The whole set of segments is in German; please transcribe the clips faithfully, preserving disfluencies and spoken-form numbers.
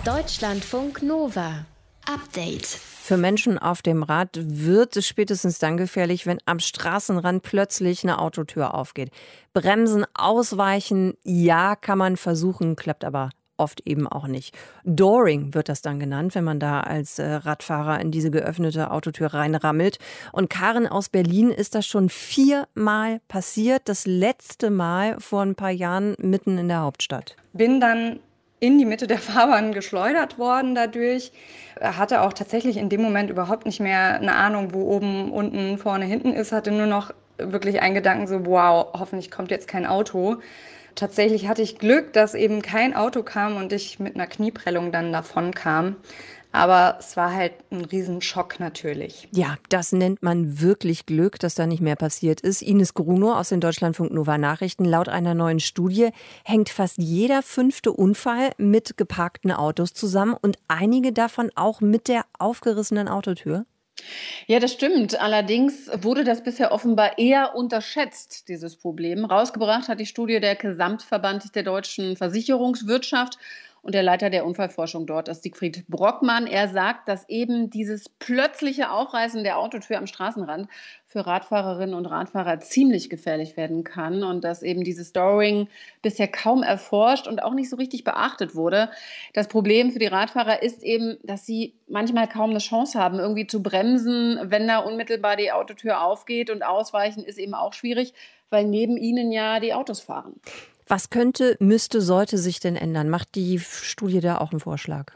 Deutschlandfunk Nova. Update. Für Menschen auf dem Rad wird es spätestens dann gefährlich, wenn am Straßenrand plötzlich eine Autotür aufgeht. Bremsen, ausweichen, ja, kann man versuchen, klappt aber oft eben auch nicht. Dooring wird das dann genannt, wenn man da als äh, Radfahrer in diese geöffnete Autotür reinrammelt. Und Karen aus Berlin ist das schon viermal passiert. Das letzte Mal vor ein paar Jahren mitten in der Hauptstadt. Bin dann in die Mitte der Fahrbahn geschleudert worden dadurch. Hatte auch tatsächlich in dem Moment überhaupt nicht mehr eine Ahnung, wo oben, unten, vorne, hinten ist. Hatte nur noch wirklich einen Gedanken so, wow, hoffentlich kommt jetzt kein Auto. Tatsächlich hatte ich Glück, dass eben kein Auto kam und ich mit einer Knieprellung dann davon kam. Aber es war halt ein Riesenschock natürlich. Ja, das nennt man wirklich Glück, dass da nicht mehr passiert ist. Ines Grunow aus den Deutschlandfunk Nova Nachrichten. Laut einer neuen Studie hängt fast jeder fünfte Unfall mit geparkten Autos zusammen und einige davon auch mit der aufgerissenen Autotür. Ja, das stimmt. Allerdings wurde das bisher offenbar eher unterschätzt, dieses Problem. Rausgebracht hat die Studie der Gesamtverband der deutschen Versicherungswirtschaft. Und der Leiter der Unfallforschung dort ist Siegfried Brockmann. Er sagt, dass eben dieses plötzliche Aufreißen der Autotür am Straßenrand für Radfahrerinnen und Radfahrer ziemlich gefährlich werden kann und dass eben dieses Dooring bisher kaum erforscht und auch nicht so richtig beachtet wurde. Das Problem für die Radfahrer ist eben, dass sie manchmal kaum eine Chance haben, irgendwie zu bremsen, wenn da unmittelbar die Autotür aufgeht, und ausweichen ist eben auch schwierig, weil neben ihnen ja die Autos fahren. Was könnte, müsste, sollte sich denn ändern? Macht die Studie da auch einen Vorschlag?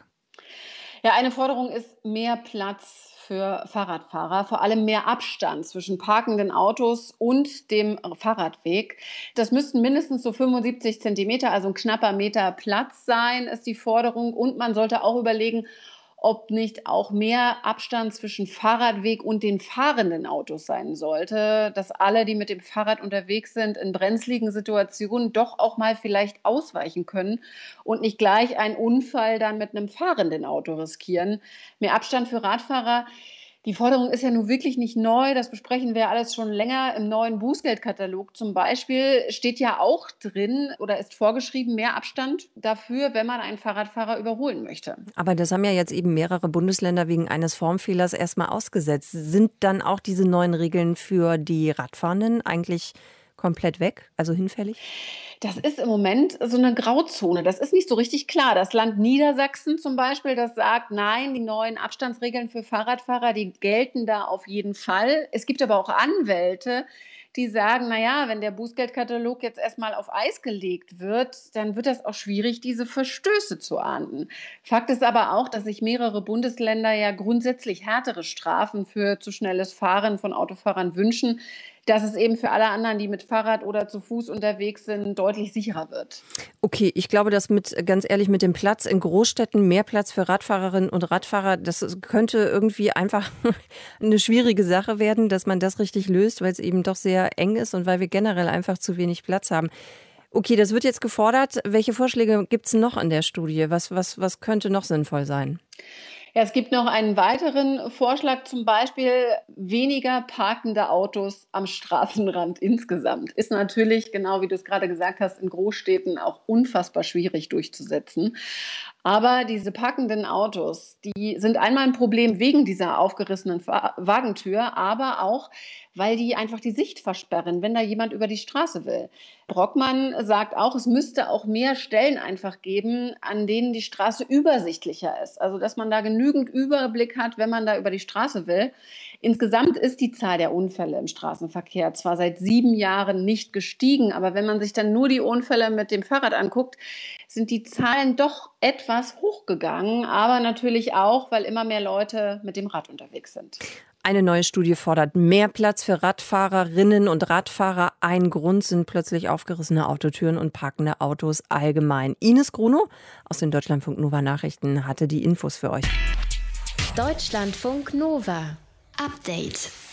Ja, eine Forderung ist mehr Platz für Fahrradfahrer, vor allem mehr Abstand zwischen parkenden Autos und dem Fahrradweg. Das müssten mindestens so fünfundsiebzig Zentimeter, also ein knapper Meter Platz sein, ist die Forderung. Und man sollte auch überlegen, ob nicht auch mehr Abstand zwischen Fahrradweg und den fahrenden Autos sein sollte, dass alle, die mit dem Fahrrad unterwegs sind, in brenzligen Situationen doch auch mal vielleicht ausweichen können und nicht gleich einen Unfall dann mit einem fahrenden Auto riskieren. Mehr Abstand für Radfahrer. Die Forderung ist ja nun wirklich nicht neu, das besprechen wir alles schon länger. Im neuen Bußgeldkatalog zum Beispiel steht ja auch drin oder ist vorgeschrieben, mehr Abstand dafür, wenn man einen Fahrradfahrer überholen möchte. Aber das haben ja jetzt eben mehrere Bundesländer wegen eines Formfehlers erstmal ausgesetzt. Sind dann auch diese neuen Regeln für die Radfahrenden eigentlich komplett weg, also hinfällig? Das ist im Moment so eine Grauzone. Das ist nicht so richtig klar. Das Land Niedersachsen zum Beispiel, das sagt, nein, die neuen Abstandsregeln für Fahrradfahrer, die gelten da auf jeden Fall. Es gibt aber auch Anwälte, die sagen, naja, wenn der Bußgeldkatalog jetzt erstmal auf Eis gelegt wird, dann wird das auch schwierig, diese Verstöße zu ahnden. Fakt ist aber auch, dass sich mehrere Bundesländer ja grundsätzlich härtere Strafen für zu schnelles Fahren von Autofahrern wünschen, dass es eben für alle anderen, die mit Fahrrad oder zu Fuß unterwegs sind, deutlich sicherer wird. Okay, ich glaube, dass mit, ganz ehrlich, mit dem Platz in Großstädten, mehr Platz für Radfahrerinnen und Radfahrer, das könnte irgendwie einfach eine schwierige Sache werden, dass man das richtig löst, weil es eben doch sehr eng ist und weil wir generell einfach zu wenig Platz haben. Okay, das wird jetzt gefordert. Welche Vorschläge gibt es noch in der Studie? Was, was, was könnte noch sinnvoll sein? Ja, es gibt noch einen weiteren Vorschlag, zum Beispiel weniger parkende Autos am Straßenrand insgesamt. Ist natürlich, genau wie du es gerade gesagt hast, in Großstädten auch unfassbar schwierig durchzusetzen. Aber diese parkenden Autos, die sind einmal ein Problem wegen dieser aufgerissenen Wagentür, aber auch, weil die einfach die Sicht versperren, wenn da jemand über die Straße will. Brockmann sagt auch, es müsste auch mehr Stellen einfach geben, an denen die Straße übersichtlicher ist. Also, dass man da genügend Überblick hat, wenn man da über die Straße will. Insgesamt ist die Zahl der Unfälle im Straßenverkehr zwar seit sieben Jahren nicht gestiegen, aber wenn man sich dann nur die Unfälle mit dem Fahrrad anguckt, sind die Zahlen doch etwas hochgegangen, aber natürlich auch, weil immer mehr Leute mit dem Rad unterwegs sind. Eine neue Studie fordert mehr Platz für Radfahrerinnen und Radfahrer. Ein Grund sind plötzlich aufgerissene Autotüren und parkende Autos allgemein. Ines Grunow aus den Deutschlandfunk Nova Nachrichten hatte die Infos für euch. Deutschlandfunk Nova. Update.